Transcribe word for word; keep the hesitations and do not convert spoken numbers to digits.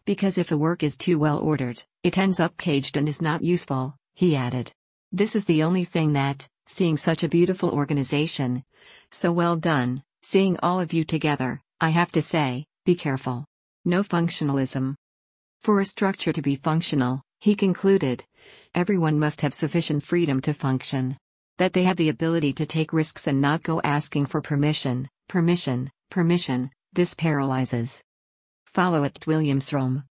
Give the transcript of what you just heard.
Because if a work is too well ordered, it ends up caged and is not useful, he added. This is the only thing that, seeing such a beautiful organization, so well done, seeing all of you together, I have to say, be careful. No functionalism. For a structure to be functional, he concluded, everyone must have sufficient freedom to function. That they have the ability to take risks and not go asking for permission, permission, permission, this paralyzes. Follow at Williamsrom.